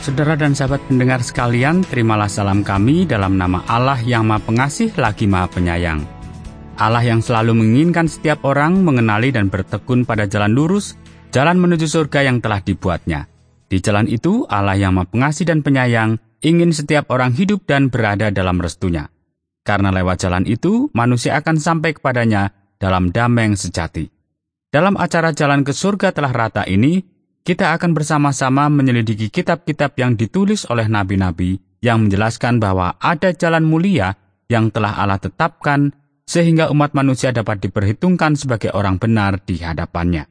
Saudara dan sahabat pendengar sekalian, terimalah salam kami dalam nama Allah yang Maha Pengasih lagi Maha Penyayang. Allah yang selalu menginginkan setiap orang mengenali dan bertekun pada jalan lurus, jalan menuju surga yang telah dibuatnya. Di jalan itu, Allah yang Maha Pengasih dan Penyayang ingin setiap orang hidup dan berada dalam restunya. Karena lewat jalan itu, manusia akan sampai kepadanya dalam damai yang sejati. Dalam acara Jalan ke Surga Telah Rata ini, kita akan bersama-sama menyelidiki kitab-kitab yang ditulis oleh nabi-nabi yang menjelaskan bahwa ada jalan mulia yang telah Allah tetapkan sehingga umat manusia dapat diperhitungkan sebagai orang benar di hadapannya.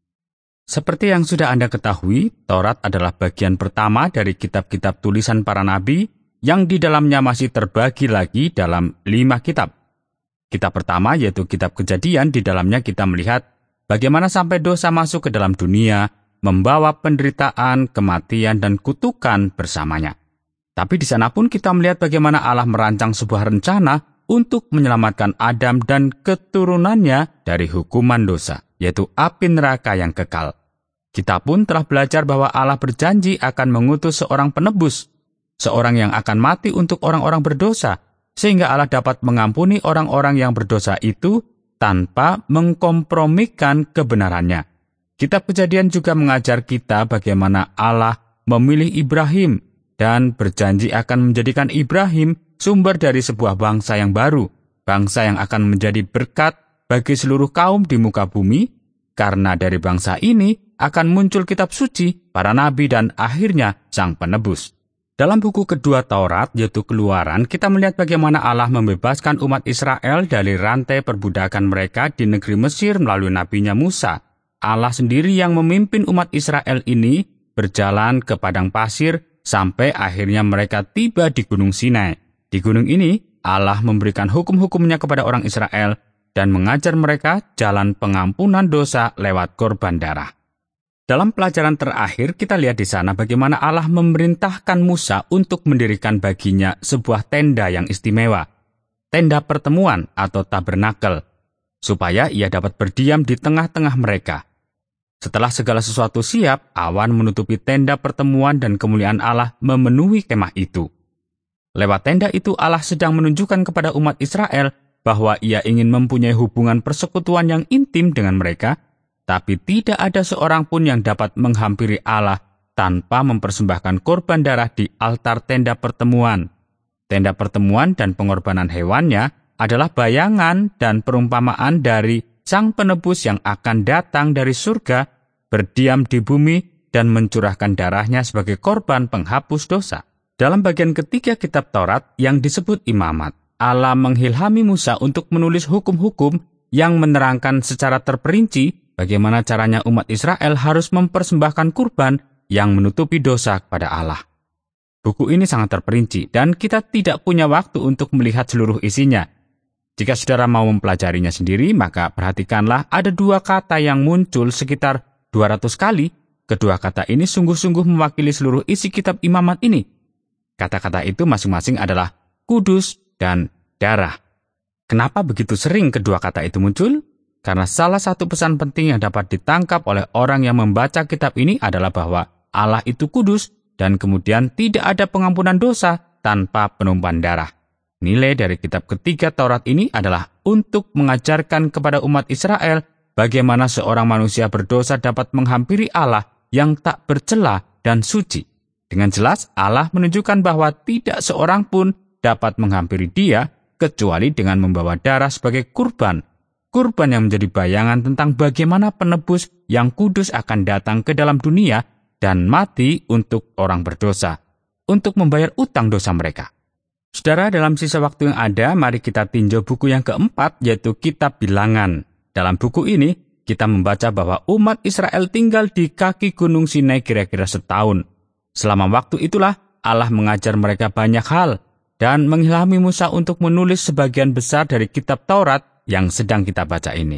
Seperti yang sudah Anda ketahui, Taurat adalah bagian pertama dari kitab-kitab tulisan para nabi yang di dalamnya masih terbagi lagi dalam 5 kitab. Kitab pertama yaitu kitab Kejadian, di dalamnya kita melihat bagaimana sampai dosa masuk ke dalam dunia, membawa penderitaan, kematian, dan kutukan bersamanya. Tapi di sana pun kita melihat bagaimana Allah merancang sebuah rencana untuk menyelamatkan Adam dan keturunannya dari hukuman dosa, yaitu api neraka yang kekal. Kita pun telah belajar bahwa Allah berjanji akan mengutus seorang penebus, seorang yang akan mati untuk orang-orang berdosa, sehingga Allah dapat mengampuni orang-orang yang berdosa itu tanpa mengkompromikan kebenarannya. Kitab Kejadian juga mengajar kita bagaimana Allah memilih Ibrahim dan berjanji akan menjadikan Ibrahim sumber dari sebuah bangsa yang baru, bangsa yang akan menjadi berkat bagi seluruh kaum di muka bumi, karena dari bangsa ini akan muncul kitab suci, para nabi, dan akhirnya sang penebus. Dalam buku kedua Taurat, yaitu Keluaran, kita melihat bagaimana Allah membebaskan umat Israel dari rantai perbudakan mereka di negeri Mesir melalui nabinya Musa. Allah sendiri yang memimpin umat Israel ini berjalan ke padang pasir sampai akhirnya mereka tiba di Gunung Sinai. Di gunung ini, Allah memberikan hukum-hukumnya kepada orang Israel dan mengajar mereka jalan pengampunan dosa lewat korban darah. Dalam pelajaran terakhir, kita lihat di sana bagaimana Allah memerintahkan Musa untuk mendirikan baginya sebuah tenda yang istimewa, tenda pertemuan atau tabernakel, supaya ia dapat berdiam di tengah-tengah mereka. Setelah segala sesuatu siap, awan menutupi tenda pertemuan dan kemuliaan Allah memenuhi kemah itu. Lewat tenda itu Allah sedang menunjukkan kepada umat Israel bahwa ia ingin mempunyai hubungan persekutuan yang intim dengan mereka, tapi tidak ada seorang pun yang dapat menghampiri Allah tanpa mempersembahkan korban darah di altar tenda pertemuan. Tenda pertemuan dan pengorbanan hewannya adalah bayangan dan perumpamaan dari Sang Penebus yang akan datang dari surga, berdiam di bumi, dan mencurahkan darahnya sebagai korban penghapus dosa. Dalam bagian ketiga kitab Taurat yang disebut Imamat, Allah mengilhami Musa untuk menulis hukum-hukum yang menerangkan secara terperinci bagaimana caranya umat Israel harus mempersembahkan kurban yang menutupi dosa kepada Allah. Buku ini sangat terperinci dan kita tidak punya waktu untuk melihat seluruh isinya. Jika saudara mau mempelajarinya sendiri, maka perhatikanlah ada 2 kata yang muncul sekitar 200 kali. Kedua kata ini sungguh-sungguh mewakili seluruh isi kitab Imamat ini. Kata-kata itu masing-masing adalah kudus dan darah. Kenapa begitu sering kedua kata itu muncul? Karena salah satu pesan penting yang dapat ditangkap oleh orang yang membaca kitab ini adalah bahwa Allah itu kudus dan kemudian tidak ada pengampunan dosa tanpa penumpahan darah. Nilai dari kitab ketiga Taurat ini adalah untuk mengajarkan kepada umat Israel bagaimana seorang manusia berdosa dapat menghampiri Allah yang tak bercela dan suci. Dengan jelas, Allah menunjukkan bahwa tidak seorang pun dapat menghampiri Dia kecuali dengan membawa darah sebagai kurban. Kurban yang menjadi bayangan tentang bagaimana penebus yang kudus akan datang ke dalam dunia dan mati untuk orang berdosa, untuk membayar utang dosa mereka. Saudara, dalam sisa waktu yang ada, mari kita tinjau buku yang keempat, yaitu Kitab Bilangan. Dalam buku ini, kita membaca bahwa umat Israel tinggal di kaki Gunung Sinai kira-kira setahun. Selama waktu itulah, Allah mengajar mereka banyak hal, dan mengilhami Musa untuk menulis sebagian besar dari kitab Taurat yang sedang kita baca ini.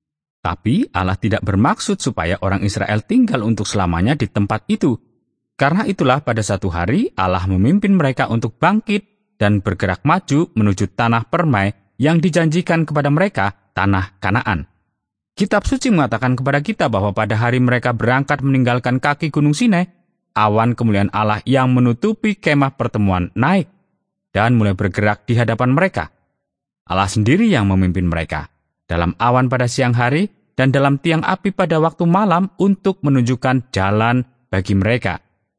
Tapi Allah tidak bermaksud supaya orang Israel tinggal untuk selamanya di tempat itu. Karena itulah pada satu hari, Allah memimpin mereka untuk bangkit dan bergerak maju menuju tanah permai yang dijanjikan kepada mereka, tanah Kanaan. Kitab suci mengatakan kepada kita bahwa pada hari mereka berangkat meninggalkan kaki Gunung Sinai, awan kemuliaan Allah yang menutupi kemah pertemuan naik dan mulai bergerak di hadapan mereka. Allah sendiri yang memimpin mereka dalam awan pada siang hari dan dalam tiang api pada waktu malam untuk menunjukkan jalan bagi mereka.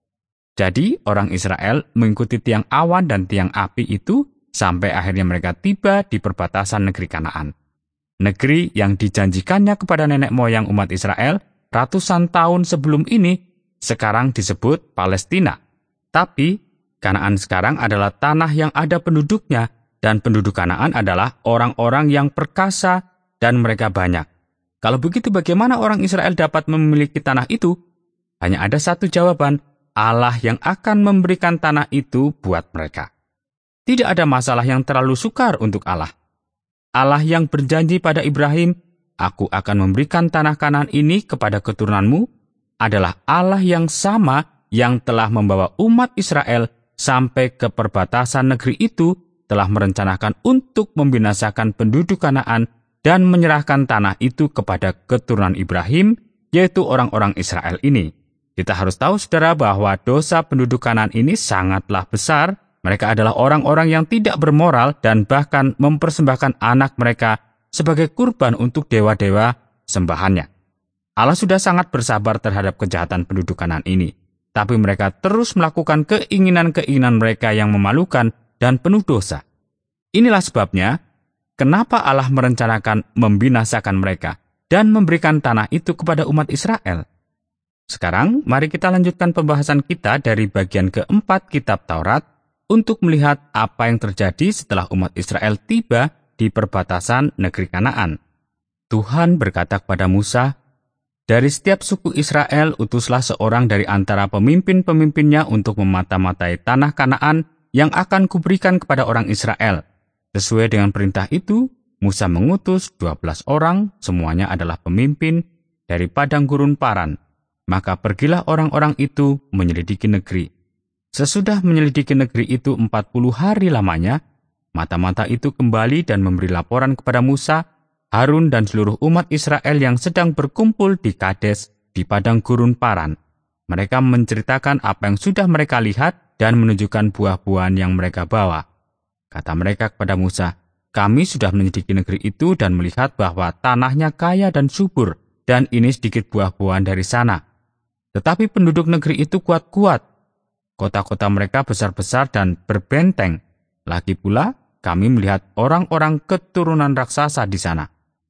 Jadi orang Israel mengikuti tiang awan dan tiang api itu sampai akhirnya mereka tiba di perbatasan negeri Kanaan. Negeri yang dijanjikannya kepada nenek moyang umat Israel ratusan tahun sebelum ini sekarang disebut Palestina. Tapi Kanaan sekarang adalah tanah yang ada penduduknya, dan penduduk Kanaan adalah orang-orang yang perkasa dan mereka banyak. Kalau begitu bagaimana orang Israel dapat memiliki tanah itu? Hanya ada satu jawaban, Allah yang akan memberikan tanah itu buat mereka. Tidak ada masalah yang terlalu sukar untuk Allah. Allah yang berjanji pada Ibrahim, "Aku akan memberikan tanah Kanaan ini kepada keturunanmu," adalah Allah yang sama yang telah membawa umat Israel sampai ke perbatasan negeri itu, telah merencanakan untuk membinasakan penduduk Kanaan dan menyerahkan tanah itu kepada keturunan Ibrahim, yaitu orang-orang Israel ini. Kita harus tahu, saudara, bahwa dosa penduduk Kanaan ini sangatlah besar. Mereka adalah orang-orang yang tidak bermoral dan bahkan mempersembahkan anak mereka sebagai kurban untuk dewa-dewa sembahannya. Allah sudah sangat bersabar terhadap kejahatan penduduk Kanaan ini, tapi mereka terus melakukan keinginan-keinginan mereka yang memalukan dan penuh dosa. Inilah sebabnya, kenapa Allah merencanakan membinasakan mereka dan memberikan tanah itu kepada umat Israel. Sekarang, mari kita lanjutkan pembahasan kita dari bagian keempat kitab Taurat untuk melihat apa yang terjadi setelah umat Israel tiba di perbatasan negeri Kanaan. Tuhan berkata kepada Musa, "Dari setiap suku Israel utuslah seorang dari antara pemimpin-pemimpinnya untuk memata-matai tanah Kanaan yang akan kuberikan kepada orang Israel." Sesuai dengan perintah itu, Musa mengutus 12 orang, semuanya adalah pemimpin dari padang gurun Paran. Maka pergilah orang-orang itu menyelidiki negeri. Sesudah menyelidiki negeri itu 40 hari lamanya, mata-mata itu kembali dan memberi laporan kepada Musa, Harun dan seluruh umat Israel yang sedang berkumpul di Kades di padang gurun Paran. Mereka menceritakan apa yang sudah mereka lihat dan menunjukkan buah-buahan yang mereka bawa. Kata mereka kepada Musa, "Kami sudah menyelidiki negeri itu dan melihat bahwa tanahnya kaya dan subur, dan ini sedikit buah-buahan dari sana. Tetapi penduduk negeri itu kuat-kuat. Kota-kota mereka besar-besar dan berbenteng. Lagi pula, kami melihat orang-orang keturunan raksasa di sana."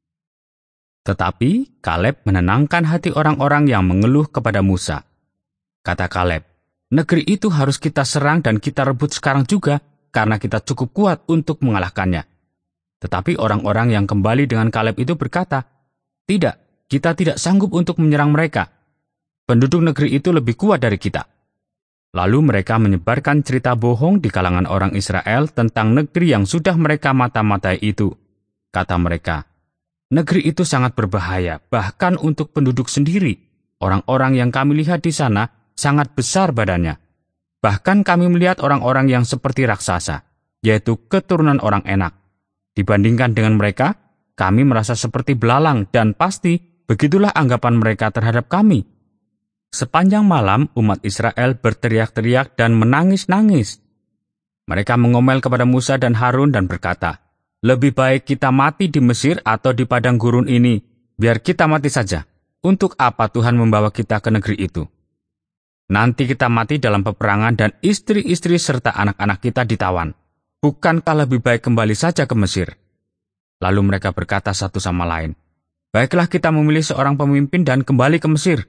Tetapi Kaleb menenangkan hati orang-orang yang mengeluh kepada Musa. Kata Kaleb, "Negeri itu harus kita serang dan kita rebut sekarang juga, karena kita cukup kuat untuk mengalahkannya." Tetapi orang-orang yang kembali dengan Kaleb itu berkata, "Tidak, kita tidak sanggup untuk menyerang mereka. Penduduk negeri itu lebih kuat dari kita." Lalu mereka menyebarkan cerita bohong di kalangan orang Israel tentang negeri yang sudah mereka mata-matai itu. Kata mereka, "Negeri itu sangat berbahaya, bahkan untuk penduduk sendiri. Orang-orang yang kami lihat di sana sangat besar badannya. Bahkan kami melihat orang-orang yang seperti raksasa, yaitu keturunan orang Enak. Dibandingkan dengan mereka, kami merasa seperti belalang dan pasti begitulah anggapan mereka terhadap kami." Sepanjang malam umat Israel berteriak-teriak dan menangis-nangis. Mereka mengomel kepada Musa dan Harun dan berkata, "Lebih baik kita mati di Mesir atau di padang gurun ini, biar kita mati saja. Untuk apa Tuhan membawa kita ke negeri itu? Nanti kita mati dalam peperangan dan istri-istri serta anak-anak kita ditawan. Bukankah lebih baik kembali saja ke Mesir?" Lalu mereka berkata satu sama lain, "Baiklah kita memilih seorang pemimpin dan kembali ke Mesir."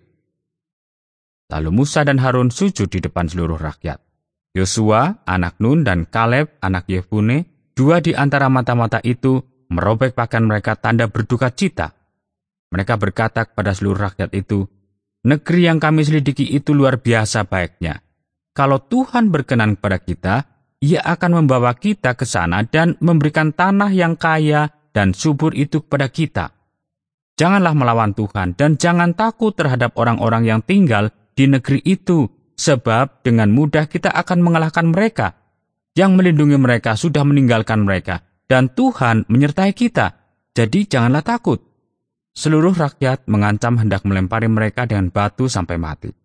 Lalu Musa dan Harun sujud di depan seluruh rakyat. Yosua, anak Nun, dan Kaleb, anak Yefune, dua di antara mata-mata itu, merobek pakaian mereka tanda berduka cita. Mereka berkata kepada seluruh rakyat itu, "Negeri yang kami selidiki itu luar biasa baiknya. Kalau Tuhan berkenan kepada kita, Ia akan membawa kita ke sana dan memberikan tanah yang kaya dan subur itu kepada kita. Janganlah melawan Tuhan dan jangan takut terhadap orang-orang yang tinggal di negeri itu, sebab dengan mudah kita akan mengalahkan mereka. Yang melindungi mereka sudah meninggalkan mereka, dan Tuhan menyertai kita. Jadi janganlah takut." Seluruh rakyat mengancam hendak melempari mereka dengan batu sampai mati.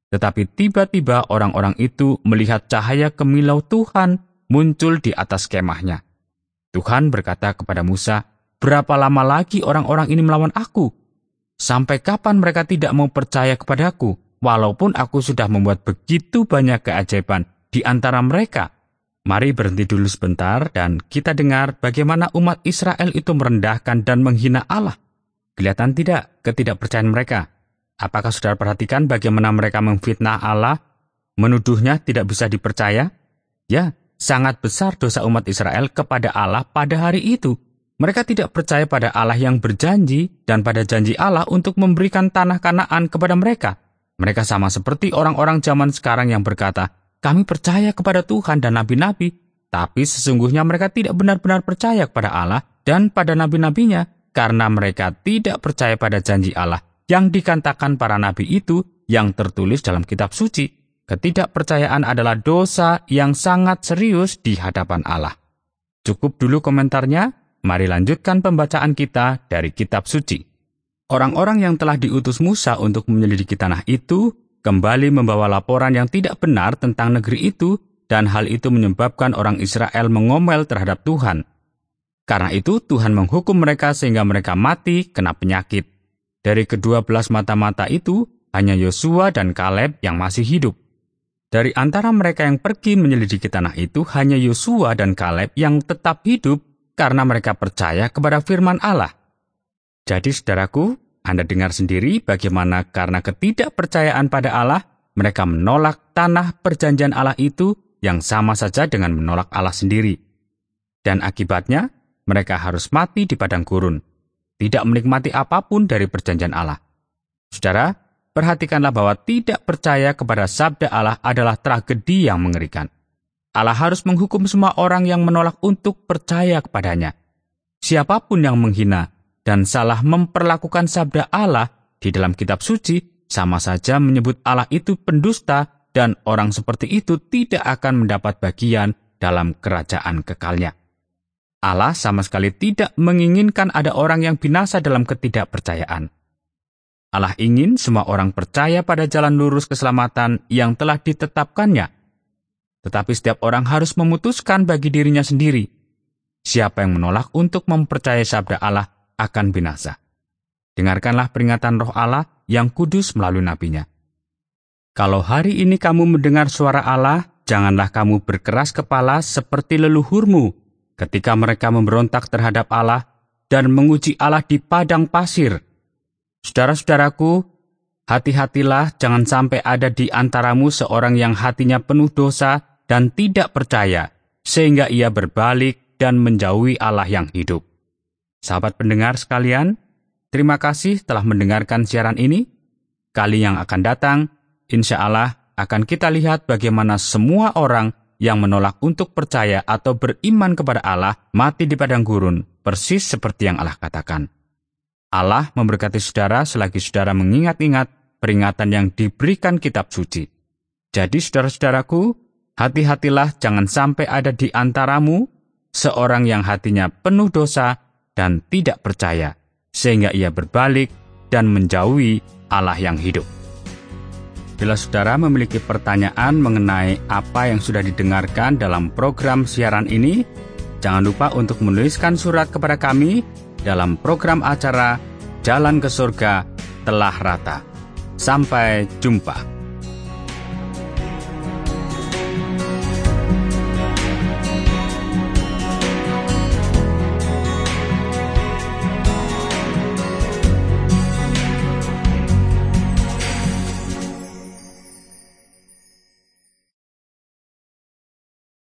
Tetapi tiba-tiba orang-orang itu melihat cahaya kemilau Tuhan muncul di atas kemahnya. Tuhan berkata kepada Musa, "Berapa lama lagi orang-orang ini melawan aku? Sampai kapan mereka tidak mau percaya kepadaku, walaupun aku sudah membuat begitu banyak keajaiban di antara mereka?" Mari berhenti dulu sebentar dan kita dengar bagaimana umat Israel itu merendahkan dan menghina Allah. Kelihatan tidak ketidakpercayaan mereka? Apakah saudara perhatikan bagaimana mereka memfitnah Allah, menuduhnya tidak bisa dipercaya? Ya, sangat besar dosa umat Israel kepada Allah pada hari itu. Mereka tidak percaya pada Allah yang berjanji dan pada janji Allah untuk memberikan tanah Kanaan kepada mereka. Mereka sama seperti orang-orang zaman sekarang yang berkata, "Kami percaya kepada Tuhan dan nabi-nabi," tapi sesungguhnya mereka tidak benar-benar percaya kepada Allah dan pada nabi-nabinya karena mereka tidak percaya pada janji Allah yang dikatakan para nabi itu yang tertulis dalam kitab suci. Ketidakpercayaan adalah dosa yang sangat serius di hadapan Allah. Cukup dulu komentarnya, mari lanjutkan pembacaan kita dari kitab suci. Orang-orang yang telah diutus Musa untuk menyelidiki tanah itu kembali membawa laporan yang tidak benar tentang negeri itu, dan hal itu menyebabkan orang Israel mengomel terhadap Tuhan. Karena itu Tuhan menghukum mereka sehingga mereka mati kena penyakit. Dari ke-12 mata-mata itu, hanya Yosua dan Kaleb yang masih hidup. Dari antara mereka yang pergi menyelidiki tanah itu, hanya Yosua dan Kaleb yang tetap hidup karena mereka percaya kepada firman Allah. Jadi saudaraku, Anda dengar sendiri bagaimana karena ketidakpercayaan pada Allah, mereka menolak tanah perjanjian Allah itu yang sama saja dengan menolak Allah sendiri. Dan akibatnya, mereka harus mati di padang gurun, tidak menikmati apapun dari perjanjian Allah. Saudara, perhatikanlah bahwa tidak percaya kepada sabda Allah adalah tragedi yang mengerikan. Allah harus menghukum semua orang yang menolak untuk percaya kepadanya. Siapapun yang menghina dan salah memperlakukan sabda Allah di dalam kitab suci, sama saja menyebut Allah itu pendusta, dan orang seperti itu tidak akan mendapat bagian dalam kerajaan kekalnya. Allah sama sekali tidak menginginkan ada orang yang binasa dalam ketidakpercayaan. Allah ingin semua orang percaya pada jalan lurus keselamatan yang telah ditetapkannya. Tetapi setiap orang harus memutuskan bagi dirinya sendiri. Siapa yang menolak untuk mempercayai sabda Allah akan binasa. Dengarkanlah peringatan Roh Allah yang kudus melalui nabinya. Kalau hari ini kamu mendengar suara Allah, janganlah kamu berkeras kepala seperti leluhurmu ketika mereka memberontak terhadap Allah dan menguji Allah di padang pasir. Saudara-saudaraku, hati-hatilah jangan sampai ada di antaramu seorang yang hatinya penuh dosa dan tidak percaya, sehingga ia berbalik dan menjauhi Allah yang hidup. Sahabat pendengar sekalian, terima kasih telah mendengarkan siaran ini. Kali yang akan datang, insya Allah akan kita lihat bagaimana semua orang yang menolak untuk percaya atau beriman kepada Allah mati di padang gurun, persis seperti yang Allah katakan. Allah memberkati saudara selagi saudara mengingat-ingat peringatan yang diberikan kitab suci. Jadi saudara-saudaraku, hati-hatilah jangan sampai ada di antaramu seorang yang hatinya penuh dosa dan tidak percaya, sehingga ia berbalik dan menjauhi Allah yang hidup. Bila saudara memiliki pertanyaan mengenai apa yang sudah didengarkan dalam program siaran ini, jangan lupa untuk menuliskan surat kepada kami dalam program acara Jalan ke Surga Telah Rata. Sampai jumpa.